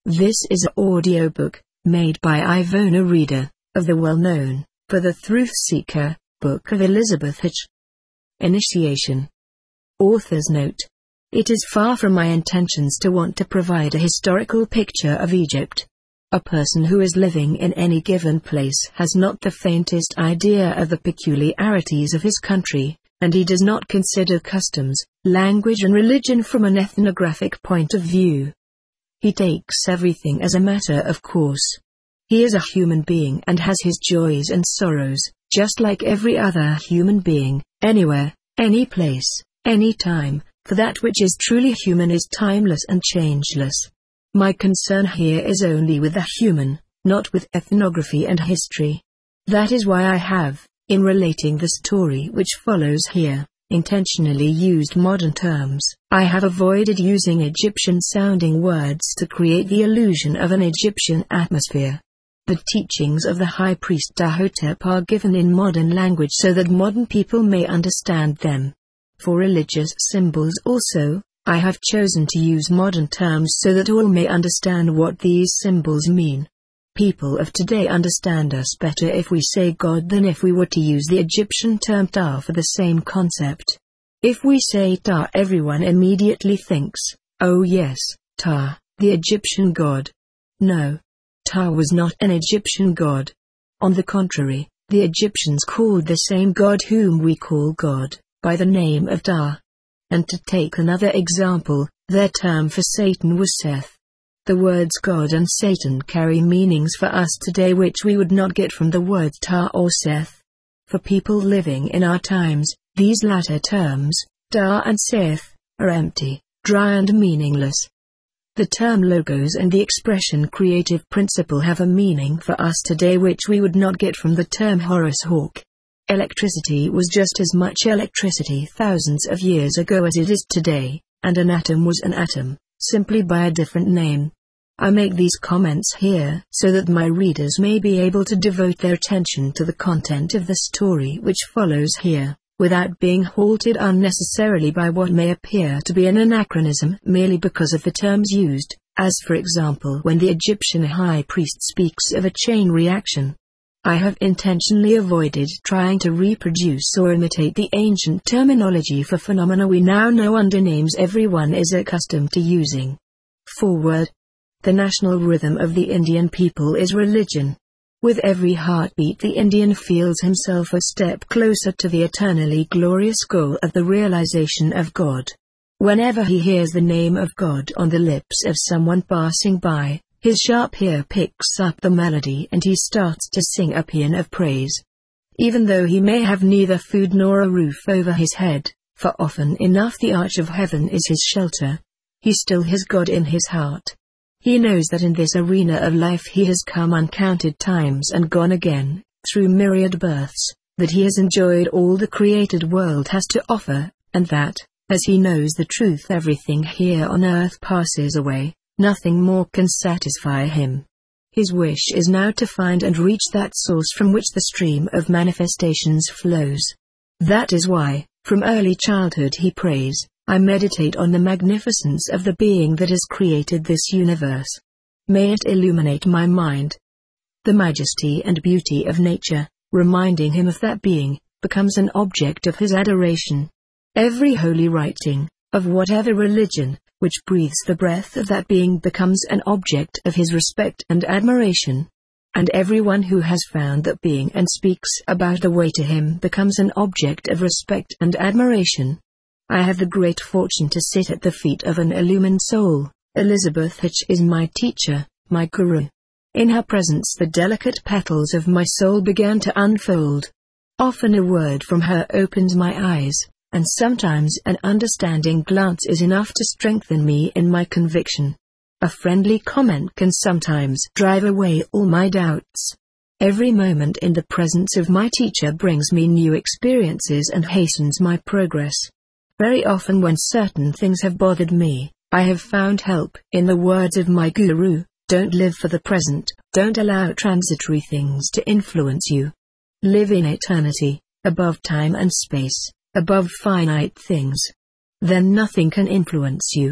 This is an audiobook, made by Ivona Reader, of the well-known, For the Truth Seeker, Book of Elizabeth Hitch. Initiation. Author's note. It is far from my intentions to want to provide a historical picture of Egypt. A person who is living in any given place has not the faintest idea of the peculiarities of his country, and he does not consider customs, language and religion from an ethnographic point of view. He takes everything as a matter of course. He is a human being and has his joys and sorrows, just like every other human being, anywhere, any place, any time, for that which is truly human is timeless and changeless. My concern here is only with the human, not with ethnography and history. That is why I have, in relating the story which follows here, intentionally used modern terms. I have avoided using Egyptian-sounding words to create the illusion of an Egyptian atmosphere. The teachings of the High Priest Dahotep are given in modern language so that modern people may understand them. For religious symbols also, I have chosen to use modern terms so that all may understand what these symbols mean. People of today understand us better if we say God than if we were to use the Egyptian term Ta for the same concept. If we say Ta, everyone immediately thinks, oh yes, Ta, the Egyptian god. No. Ta was not an Egyptian god. On the contrary, the Egyptians called the same god whom we call God, by the name of Ta. And to take another example, their term for Satan was Seth. The words God and Satan carry meanings for us today which we would not get from the words Ta or Seth. For people living in our times, these latter terms, Ta and Seth, are empty, dry and meaningless. The term logos and the expression creative principle have a meaning for us today which we would not get from the term Horace Hawk. Electricity was just as much electricity thousands of years ago as it is today, and an atom was an atom, simply by a different name. I make these comments here so that my readers may be able to devote their attention to the content of the story which follows here, without being halted unnecessarily by what may appear to be an anachronism merely because of the terms used, as for example when the Egyptian high priest speaks of a chain reaction. I have intentionally avoided trying to reproduce or imitate the ancient terminology for phenomena we now know under names everyone is accustomed to using. Forward. The national rhythm of the Indian people is religion. With every heartbeat the Indian feels himself a step closer to the eternally glorious goal of the realization of God. Whenever he hears the name of God on the lips of someone passing by, his sharp ear picks up the melody and he starts to sing a paean of praise. Even though he may have neither food nor a roof over his head, for often enough the arch of heaven is his shelter, he still has God in his heart. He knows that in this arena of life he has come uncounted times and gone again, through myriad births, that he has enjoyed all the created world has to offer, and that, as he knows the truth, everything here on earth passes away. Nothing more can satisfy him. His wish is now to find and reach that source from which the stream of manifestations flows. That is why, from early childhood he prays, I meditate on the magnificence of the being that has created this universe. May it illuminate my mind. The majesty and beauty of nature, reminding him of that being, becomes an object of his adoration. Every holy writing, of whatever religion, which breathes the breath of that being becomes an object of his respect and admiration. And everyone who has found that being and speaks about the way to him becomes an object of respect and admiration. I have the great fortune to sit at the feet of an illumined soul. Elizabeth Hitch is my teacher, my guru. In her presence the delicate petals of my soul began to unfold. Often a word from her opens my eyes, and sometimes an understanding glance is enough to strengthen me in my conviction. A friendly comment can sometimes drive away all my doubts. Every moment in the presence of my teacher brings me new experiences and hastens my progress. Very often when certain things have bothered me, I have found help in the words of my guru. Don't live for the present, don't allow transitory things to influence you. Live in eternity, above time and space, above finite things. Then nothing can influence you.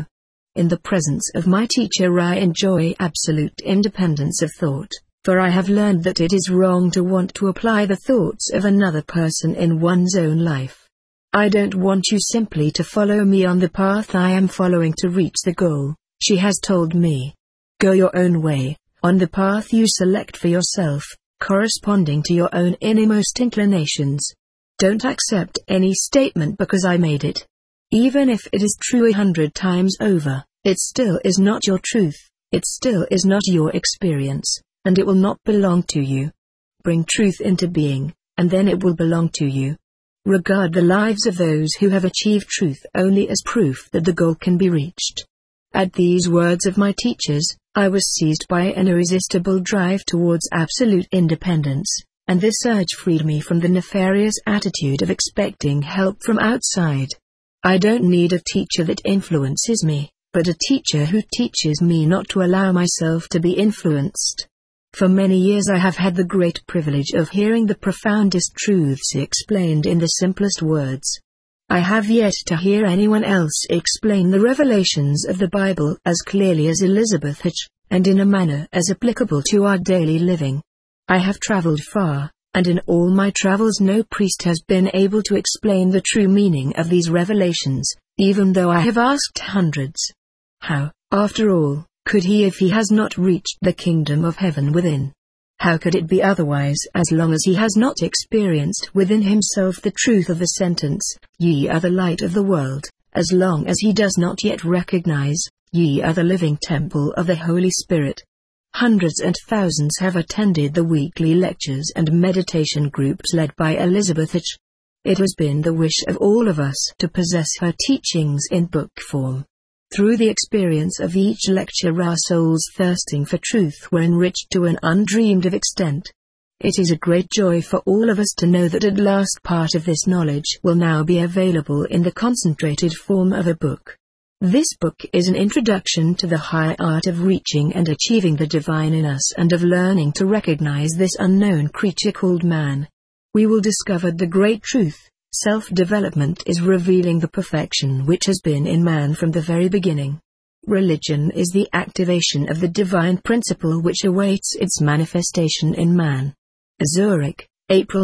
In the presence of my teacher I enjoy absolute independence of thought, for I have learned that it is wrong to want to apply the thoughts of another person in one's own life. I don't want you simply to follow me on the path I am following to reach the goal, she has told me. Go your own way, on the path you select for yourself, corresponding to your own innermost inclinations. Don't accept any statement because I made it. Even if it is true 100 times over, it still is not your truth, it still is not your experience, and it will not belong to you. Bring truth into being, and then it will belong to you. Regard the lives of those who have achieved truth only as proof that the goal can be reached. At these words of my teachers, I was seized by an irresistible drive towards absolute independence, and this urge freed me from the nefarious attitude of expecting help from outside. I don't need a teacher that influences me, but a teacher who teaches me not to allow myself to be influenced. For many years I have had the great privilege of hearing the profoundest truths explained in the simplest words. I have yet to hear anyone else explain the revelations of the Bible as clearly as Elizabeth Hitch, and in a manner as applicable to our daily living. I have traveled far, and in all my travels no priest has been able to explain the true meaning of these revelations, even though I have asked hundreds. How, after all, could he if he has not reached the kingdom of heaven within? How could it be otherwise as long as he has not experienced within himself the truth of the sentence, "Ye are the light of the world," as long as he does not yet recognize, "Ye are the living temple of the Holy Spirit"? Hundreds and thousands have attended the weekly lectures and meditation groups led by Elizabeth Hitch. It has been the wish of all of us to possess her teachings in book form. Through the experience of each lecture our souls thirsting for truth were enriched to an undreamed of extent. It is a great joy for all of us to know that at last part of this knowledge will now be available in the concentrated form of a book. This book is an introduction to the high art of reaching and achieving the divine in us and of learning to recognize this unknown creature called man. We will discover the great truth. Self-development is revealing the perfection which has been in man from the very beginning. Religion is the activation of the divine principle which awaits its manifestation in man. Zurich, April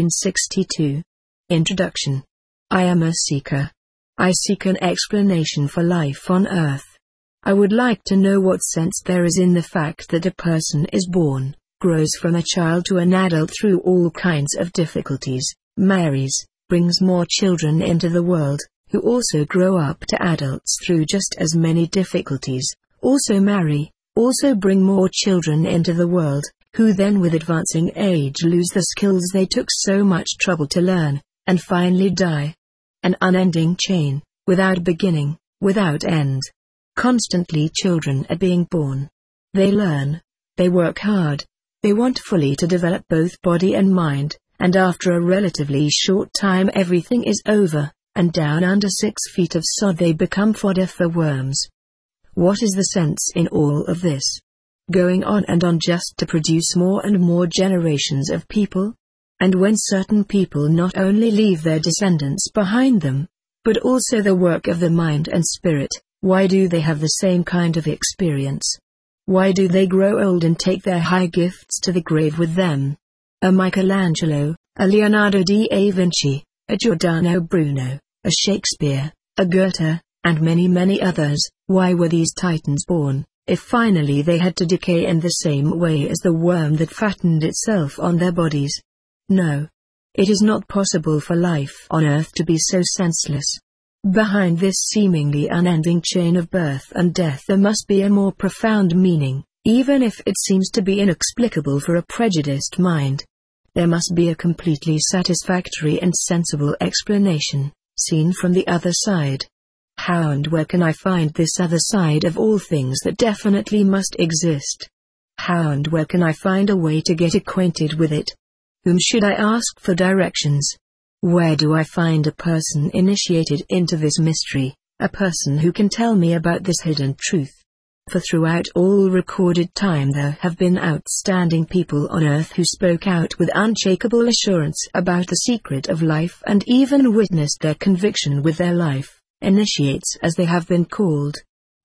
1962. Introduction. I am a seeker. I seek an explanation for life on earth. I would like to know what sense there is in the fact that a person is born, grows from a child to an adult through all kinds of difficulties, marries, brings more children into the world, who also grow up to adults through just as many difficulties, also marry, also bring more children into the world, who then with advancing age lose the skills they took so much trouble to learn, and finally die. An unending chain, without beginning, without end. Constantly children are being born. They learn, they work hard, they want fully to develop both body and mind, and after a relatively short time everything is over, and down under 6 feet of sod they become fodder for worms. What is the sense in all of this? Going on and on just to produce more and more generations of people? And when certain people not only leave their descendants behind them, but also the work of the mind and spirit, why do they have the same kind of experience? Why do they grow old and take their high gifts to the grave with them? A Michelangelo, a Leonardo da Vinci, a Giordano Bruno, a Shakespeare, a Goethe, and many others, why were these titans born, if finally they had to decay in the same way as the worm that fattened itself on their bodies? No. It is not possible for life on earth to be so senseless. Behind this seemingly unending chain of birth and death there must be a more profound meaning, even if it seems to be inexplicable for a prejudiced mind. There must be a completely satisfactory and sensible explanation, seen from the other side. How and where can I find this other side of all things that definitely must exist? How and where can I find a way to get acquainted with it? Whom should I ask for directions? Where do I find a person initiated into this mystery, a person who can tell me about this hidden truth? For throughout all recorded time there have been outstanding people on earth who spoke out with unshakable assurance about the secret of life and even witnessed their conviction with their life, initiates as they have been called.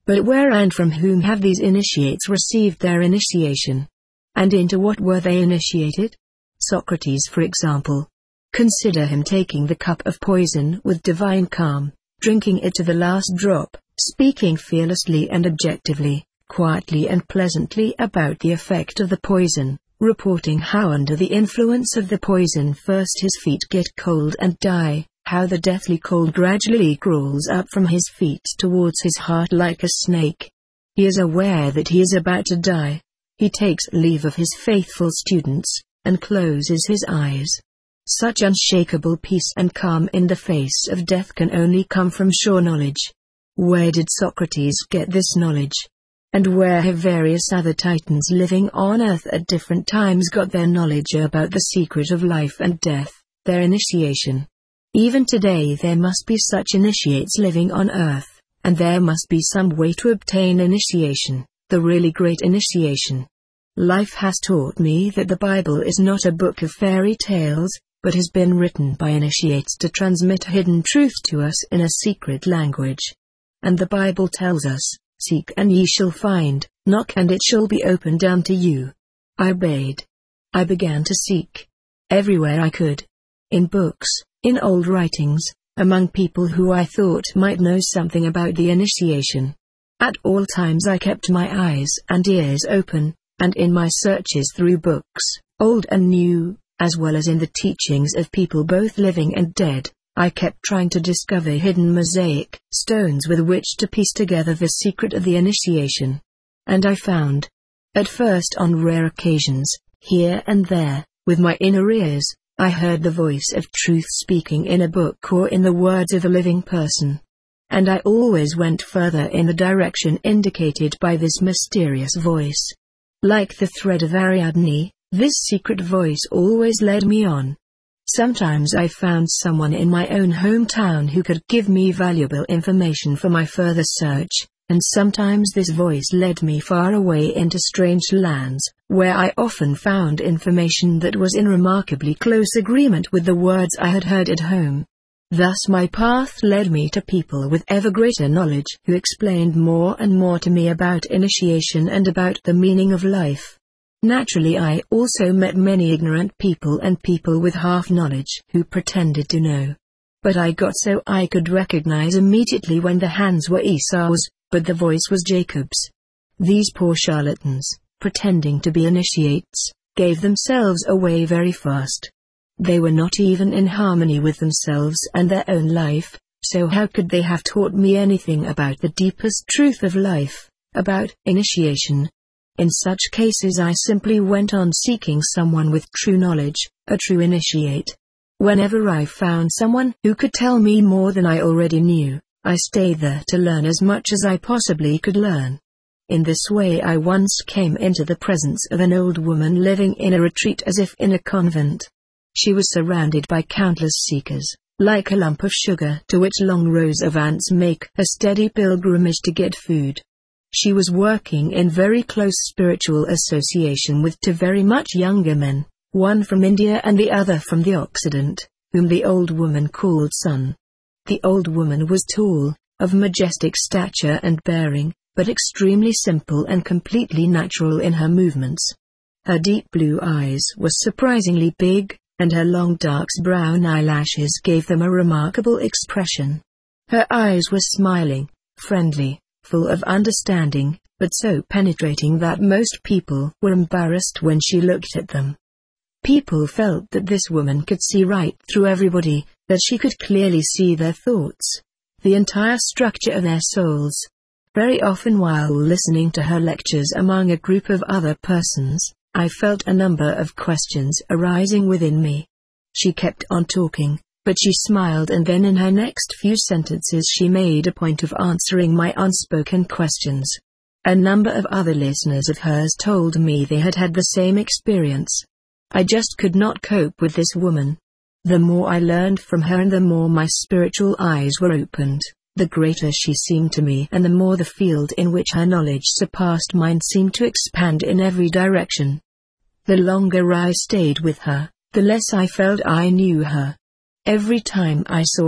But where and from whom have these initiates received their initiation? And into what were they initiated? Socrates, for example. Consider him taking the cup of poison with divine calm, drinking it to the last drop, speaking fearlessly and objectively, quietly and pleasantly about the effect of the poison, reporting how under the influence of the poison first his feet get cold and die, how the deathly cold gradually crawls up from his feet towards his heart like a snake. He is aware that he is about to die. He takes leave of his faithful students, and closes his eyes. Such unshakable peace and calm in the face of death can only come from sure knowledge. Where did Socrates get this knowledge? And where have various other titans living on earth at different times got their knowledge about the secret of life and death, their initiation? Even today there must be such initiates living on earth, and there must be some way to obtain initiation, the really great initiation. Life has taught me that the Bible is not a book of fairy tales, but has been written by initiates to transmit hidden truth to us in a secret language. And the Bible tells us, "Seek and ye shall find, knock and it shall be opened unto you." I obeyed. I began to seek. Everywhere I could. In books, in old writings, among people who I thought might know something about the initiation. At all times I kept my eyes and ears open, and in my searches through books, old and new, as well as in the teachings of people both living and dead, I kept trying to discover hidden mosaic stones with which to piece together the secret of the initiation. And I found. At first, on rare occasions, here and there, with my inner ears, I heard the voice of truth speaking in a book or in the words of a living person. And I always went further in the direction indicated by this mysterious voice. Like the thread of Ariadne, this secret voice always led me on. Sometimes I found someone in my own hometown who could give me valuable information for my further search, and sometimes this voice led me far away into strange lands, where I often found information that was in remarkably close agreement with the words I had heard at home. Thus my path led me to people with ever greater knowledge who explained more and more to me about initiation and about the meaning of life. Naturally, I also met many ignorant people and people with half knowledge who pretended to know. But I got so I could recognize immediately when the hands were Esau's, but the voice was Jacob's. These poor charlatans, pretending to be initiates, gave themselves away very fast. They were not even in harmony with themselves and their own life, so how could they have taught me anything about the deepest truth of life, about initiation? In such cases I simply went on seeking someone with true knowledge, a true initiate. Whenever I found someone who could tell me more than I already knew, I stayed there to learn as much as I possibly could learn. In this way I once came into the presence of an old woman living in a retreat as if in a convent. She was surrounded by countless seekers, like a lump of sugar to which long rows of ants make a steady pilgrimage to get food. She was working in very close spiritual association with two very much younger men, one from India and the other from the Occident, whom the old woman called Sun. The old woman was tall, of majestic stature and bearing, but extremely simple and completely natural in her movements. Her deep blue eyes were surprisingly big, and her long dark brown eyelashes gave them a remarkable expression. Her eyes were smiling, friendly, full of understanding, but so penetrating that most people were embarrassed when she looked at them. People felt that this woman could see right through everybody, that she could clearly see their thoughts, the entire structure of their souls. Very often while listening to her lectures among a group of other persons, I felt a number of questions arising within me. She kept on talking, but she smiled, and then in her next few sentences she made a point of answering my unspoken questions. A number of other listeners of hers told me they had had the same experience. I just could not cope with this woman. The more I learned from her and the more my spiritual eyes were opened, the greater she seemed to me, and the more the field in which her knowledge surpassed mine seemed to expand in every direction. The longer I stayed with her, the less I felt I knew her. Every time I saw her,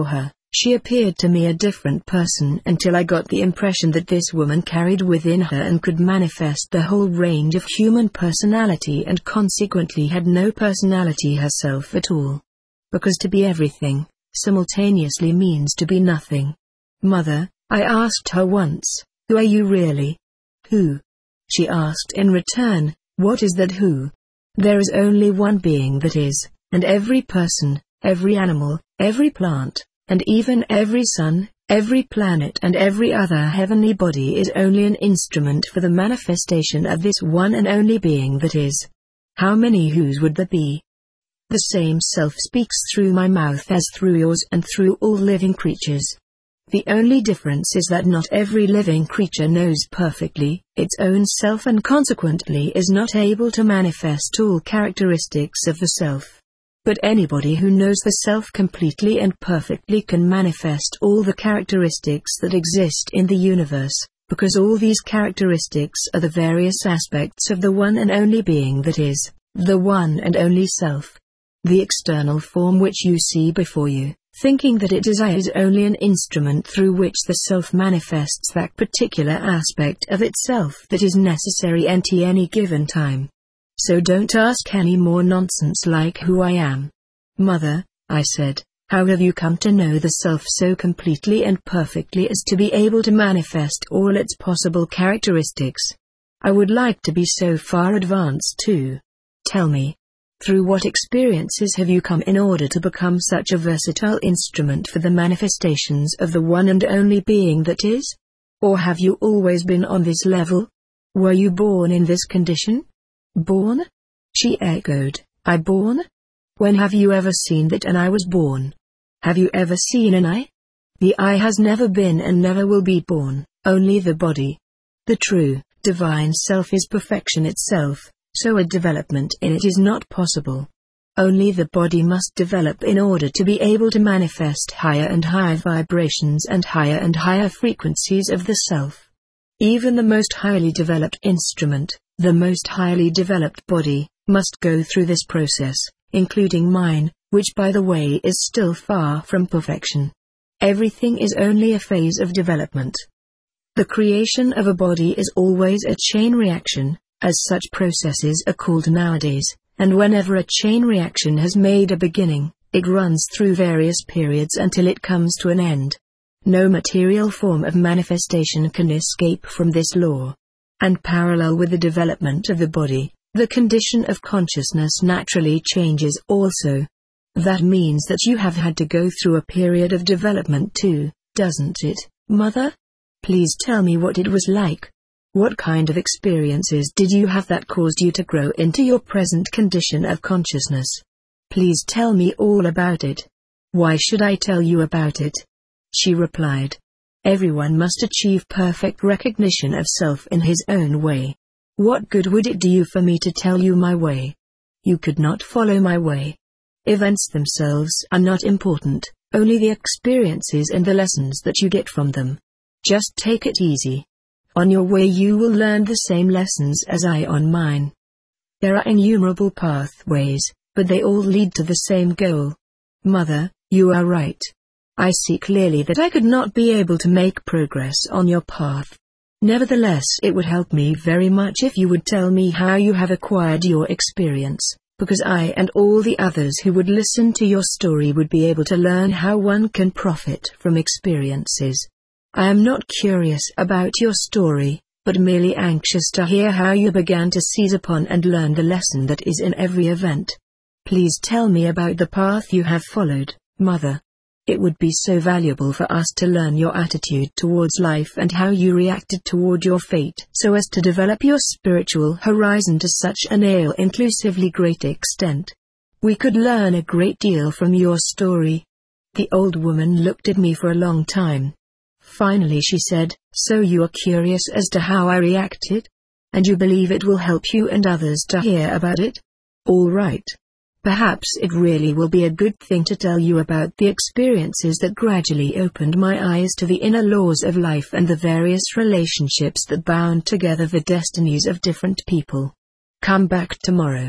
She appeared to me a different person until I got the impression that this woman carried within her and could manifest the whole range of human personality and consequently had no personality herself at all. Because to be everything, simultaneously means to be nothing. Mother, I asked her once, who are you really? Who? She asked in return, what is that who? There is only one being that is, and every person, every animal, every plant, and even every sun, every planet and every other heavenly body is only an instrument for the manifestation of this one and only being that is. How many whos would there be? The same self speaks through my mouth as through yours and through all living creatures. The only difference is that not every living creature knows perfectly its own self and consequently is not able to manifest all characteristics of the self. But anybody who knows the self completely and perfectly can manifest all the characteristics that exist in the universe, because all these characteristics are the various aspects of the one and only being that is, the one and only self. The external form which you see before you, thinking that it is I, is only an instrument through which the self manifests that particular aspect of itself that is necessary at any given time. So don't ask any more nonsense like who I am. Mother, I said, how have you come to know the self so completely and perfectly as to be able to manifest all its possible characteristics? I would like to be so far advanced too. Tell me. Through what experiences have you come in order to become such a versatile instrument for the manifestations of the one and only being that is? Or have you always been on this level? Were you born in this condition? Born? She echoed, I born? When have you ever seen that an I was born? Have you ever seen an I? The I has never been and never will be born, only the body. The true, divine self is perfection itself, so a development in it is not possible. Only the body must develop in order to be able to manifest higher and higher vibrations and higher frequencies of the self. Even the most highly developed instrument, the most highly developed body, must go through this process, including mine, which by the way is still far from perfection. Everything is only a phase of development. The creation of a body is always a chain reaction, as such processes are called nowadays, and whenever a chain reaction has made a beginning, it runs through various periods until it comes to an end. No material form of manifestation can escape from this law. And parallel with the development of the body, the condition of consciousness naturally changes also. That means that you have had to go through a period of development too, doesn't it, Mother? Please tell me what it was like. What kind of experiences did you have that caused you to grow into your present condition of consciousness? Please tell me all about it. Why should I tell you about it? She replied. Everyone must achieve perfect recognition of self in his own way. What good would it do you for me to tell you my way? You could not follow my way. Events themselves are not important, only the experiences and the lessons that you get from them. Just take it easy. On your way you will learn the same lessons as I on mine. There are innumerable pathways, but they all lead to the same goal. Mother, you are right. I see clearly that I could not be able to make progress on your path. Nevertheless, it would help me very much if you would tell me how you have acquired your experience, because I and all the others who would listen to your story would be able to learn how one can profit from experiences. I am not curious about your story, but merely anxious to hear how you began to seize upon and learn the lesson that is in every event. Please tell me about the path you have followed, Mother. It would be so valuable for us to learn your attitude towards life and how you reacted toward your fate so as to develop your spiritual horizon to such an all-inclusively great extent. We could learn a great deal from your story. The old woman looked at me for a long time. Finally she said, so you are curious as to how I reacted? And you believe it will help you and others to hear about it? All right. Perhaps it really will be a good thing to tell you about the experiences that gradually opened my eyes to the inner laws of life and the various relationships that bound together the destinies of different people. Come back tomorrow.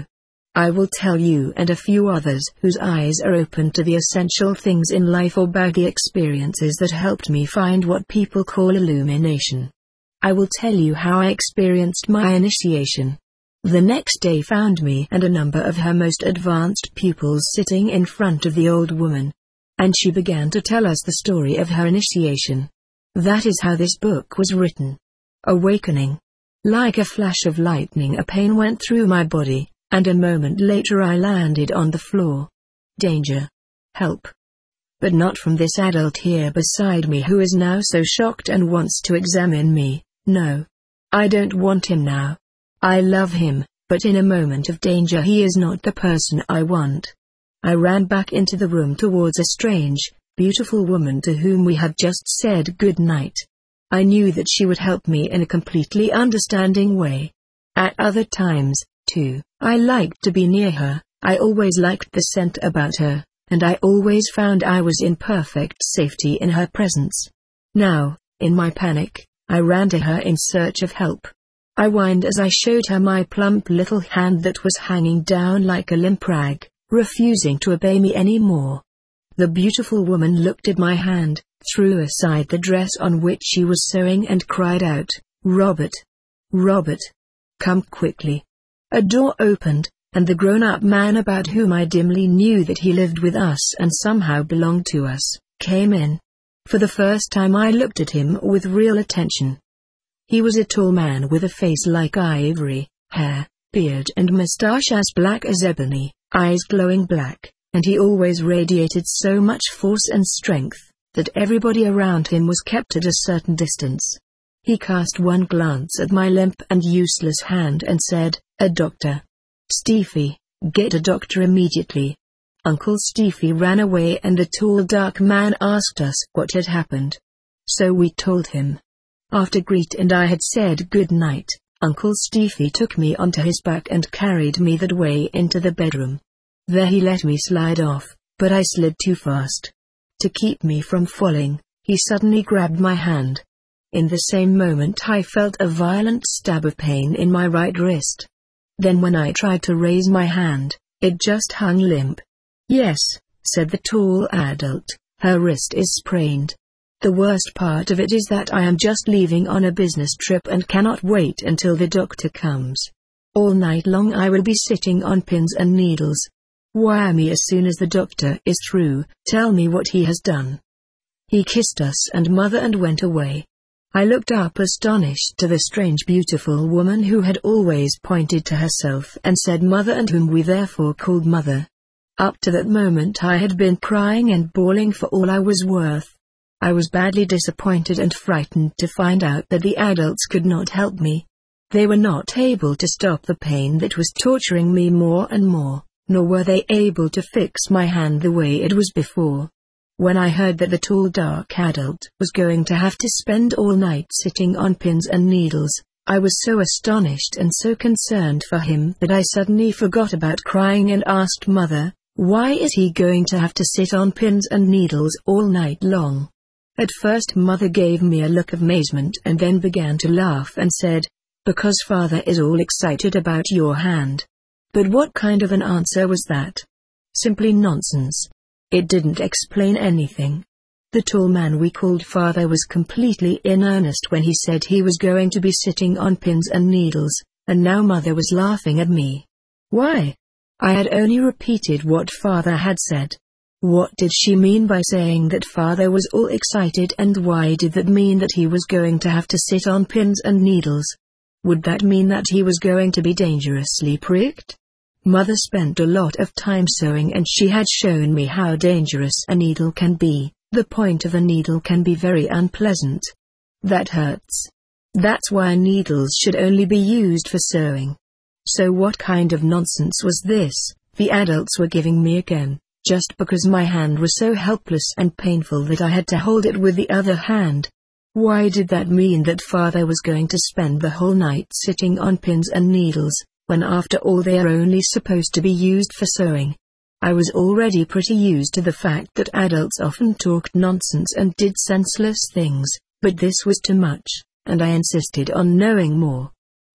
I will tell you and a few others whose eyes are open to the essential things in life about the experiences that helped me find what people call illumination. I will tell you how I experienced my initiation. The next day found me and a number of her most advanced pupils sitting in front of the old woman. And she began to tell us the story of her initiation. That is how this book was written. Awakening. Like a flash of lightning, a pain went through my body, and a moment later I landed on the floor. Danger. Help. But not from this adult here beside me who is now so shocked and wants to examine me. No. I don't want him now. I love him, but in a moment of danger he is not the person I want. I ran back into the room towards a strange, beautiful woman to whom we had just said good night. I knew that she would help me in a completely understanding way. At other times, too, I liked to be near her. I always liked the scent about her, and I always found I was in perfect safety in her presence. Now, in my panic, I ran to her in search of help. I whined as I showed her my plump little hand that was hanging down like a limp rag, refusing to obey me any more. The beautiful woman looked at my hand, threw aside the dress on which she was sewing and cried out, "Robert! Robert! Come quickly!" A door opened, and the grown-up man about whom I dimly knew that he lived with us and somehow belonged to us, came in. For the first time I looked at him with real attention. He was a tall man with a face like ivory, hair, beard and mustache as black as ebony, eyes glowing black, and he always radiated so much force and strength that everybody around him was kept at a certain distance. He cast one glance at my limp and useless hand and said, "A doctor. Steffi, get a doctor immediately." Uncle Steffi ran away and the tall dark man asked us what had happened. So we told him. After Greet and I had said good night, Uncle Steffi took me onto his back and carried me that way into the bedroom. There he let me slide off, but I slid too fast. To keep me from falling, he suddenly grabbed my hand. In the same moment I felt a violent stab of pain in my right wrist. Then when I tried to raise my hand, it just hung limp. "Yes," said the tall adult, "her wrist is sprained. The worst part of it is that I am just leaving on a business trip and cannot wait until the doctor comes. All night long I will be sitting on pins and needles. Wire me as soon as the doctor is through, tell me what he has done." He kissed us and mother and went away. I looked up astonished to the strange beautiful woman who had always pointed to herself and said mother and whom we therefore called mother. Up to that moment I had been crying and bawling for all I was worth. I was badly disappointed and frightened to find out that the adults could not help me. They were not able to stop the pain that was torturing me more and more, nor were they able to fix my hand the way it was before. When I heard that the tall dark adult was going to have to spend all night sitting on pins and needles, I was so astonished and so concerned for him that I suddenly forgot about crying and asked mother, "Why is he going to have to sit on pins and needles all night long?" At first mother gave me a look of amazement and then began to laugh and said, "Because father is all excited about your hand." But what kind of an answer was that? Simply nonsense. It didn't explain anything. The tall man we called father was completely in earnest when he said he was going to be sitting on pins and needles, and now mother was laughing at me. Why? I had only repeated what father had said. What did she mean by saying that father was all excited, and why did that mean that he was going to have to sit on pins and needles? Would that mean that he was going to be dangerously pricked? Mother spent a lot of time sewing and she had shown me how dangerous a needle can be. The point of a needle can be very unpleasant. That hurts. That's why needles should only be used for sewing. So what kind of nonsense was this the adults were giving me again, just because my hand was so helpless and painful that I had to hold it with the other hand? Why did that mean that father was going to spend the whole night sitting on pins and needles, when after all they are only supposed to be used for sewing? I was already pretty used to the fact that adults often talked nonsense and did senseless things, but this was too much, and I insisted on knowing more.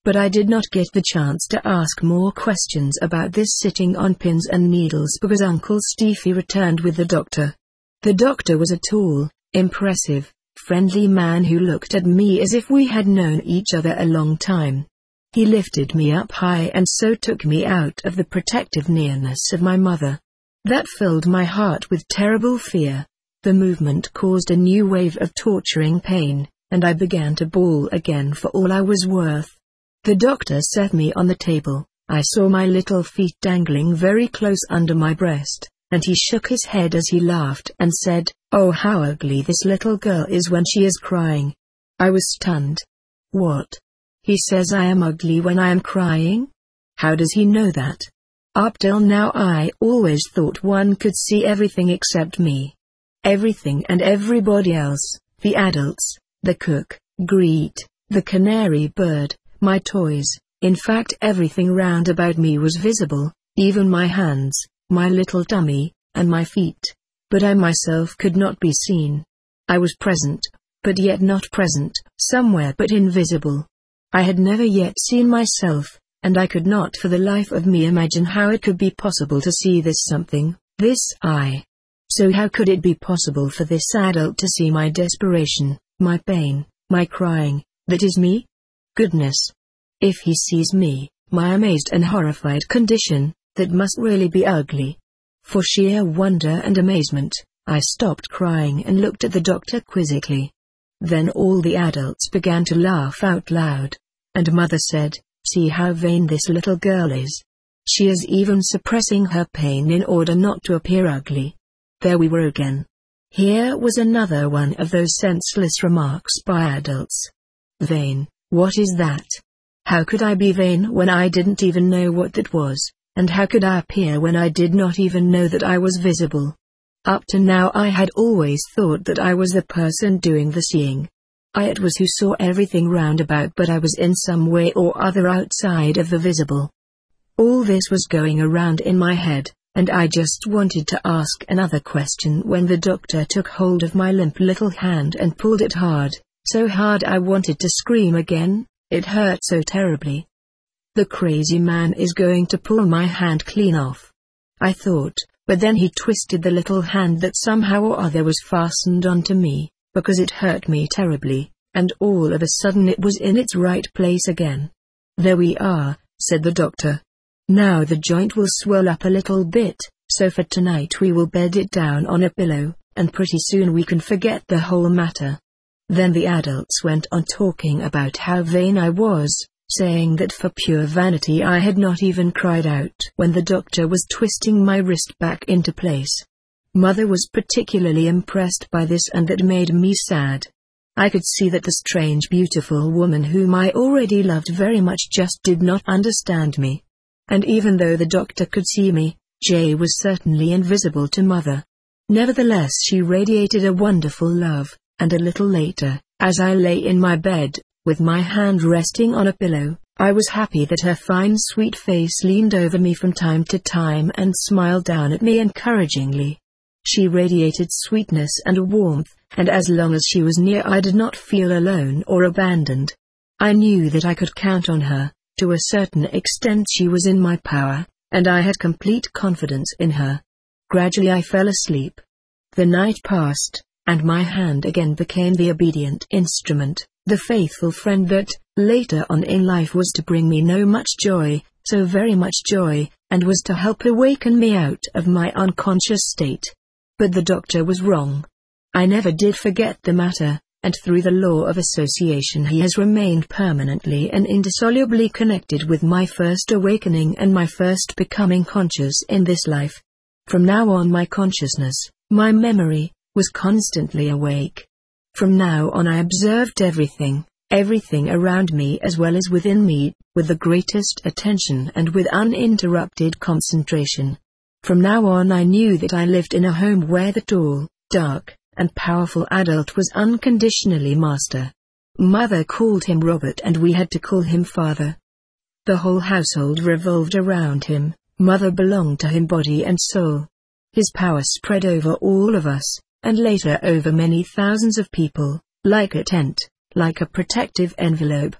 But I did not get the chance to ask more questions about this sitting on pins and needles because Uncle Steffi returned with the doctor. The doctor was a tall, impressive, friendly man who looked at me as if we had known each other a long time. He lifted me up high and so took me out of the protective nearness of my mother. That filled my heart with terrible fear. The movement caused a new wave of torturing pain, and I began to bawl again for all I was worth. The doctor set me on the table. I saw my little feet dangling very close under my breast, and he shook his head as he laughed and said, "Oh, how ugly this little girl is when she is crying." I was stunned. What? He says I am ugly when I am crying? How does he know that? Up till now I always thought one could see everything except me. Everything and everybody else, the adults, the cook, Greet, the canary bird, my toys, in fact everything round about me was visible, even my hands, my little tummy, and my feet. But I myself could not be seen. I was present, but yet not present, somewhere but invisible. I had never yet seen myself, and I could not for the life of me imagine how it could be possible to see this something, this I. So how could it be possible for this adult to see my desperation, my pain, my crying, that is me? Goodness! If he sees me, my amazed and horrified condition, that must really be ugly. For sheer wonder and amazement, I stopped crying and looked at the doctor quizzically. Then all the adults began to laugh out loud. And Mother said, "See how vain this little girl is. She is even suppressing her pain in order not to appear ugly." There we were again. Here was another one of those senseless remarks by adults. Vain, what is that? How could I be vain when I didn't even know what that was, and how could I appear when I did not even know that I was visible? Up to now I had always thought that I was the person doing the seeing. I it was who saw everything round about, but I was in some way or other outside of the visible. All this was going around in my head, and I just wanted to ask another question when the doctor took hold of my limp little hand and pulled it hard, so hard I wanted to scream again, it hurt so terribly. The crazy man is going to pull my hand clean off, I thought, but then he twisted the little hand that somehow or other was fastened onto me, because it hurt me terribly, and all of a sudden it was in its right place again. "There we are," said the doctor. "Now the joint will swell up a little bit, so for tonight we will bed it down on a pillow, and pretty soon we can forget the whole matter." Then the adults went on talking about how vain I was, saying that for pure vanity I had not even cried out when the doctor was twisting my wrist back into place. Mother was particularly impressed by this, and that made me sad. I could see that the strange beautiful woman whom I already loved very much just did not understand me. And even though the doctor could see me, Jay was certainly invisible to Mother. Nevertheless she radiated a wonderful love, and a little later, as I lay in my bed, with my hand resting on a pillow, I was happy that her fine sweet face leaned over me from time to time and smiled down at me encouragingly. She radiated sweetness and warmth, and as long as she was near I did not feel alone or abandoned. I knew that I could count on her. To a certain extent she was in my power, and I had complete confidence in her. Gradually I fell asleep. The night passed, and my hand again became the obedient instrument, the faithful friend that, later on in life, was to bring me so much joy, so very much joy, and was to help awaken me out of my unconscious state. But the doctor was wrong. I never did forget the matter, and through the law of association he has remained permanently and indissolubly connected with my first awakening and my first becoming conscious in this life. From now on my consciousness, my memory, was constantly awake. From now on I observed everything around me as well as within me, with the greatest attention and with uninterrupted concentration. From now on I knew that I lived in a home where the tall, dark, and powerful adult was unconditionally master. Mother called him Robert and we had to call him Father. The whole household revolved around him. Mother belonged to him body and soul. His power spread over all of us, and later over many thousands of people, like a tent, like a protective envelope.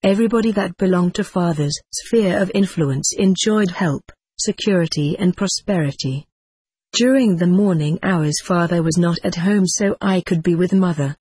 Everybody that belonged to father's sphere of influence enjoyed help, security and prosperity. During the morning hours father was not at home, so I could be with mother.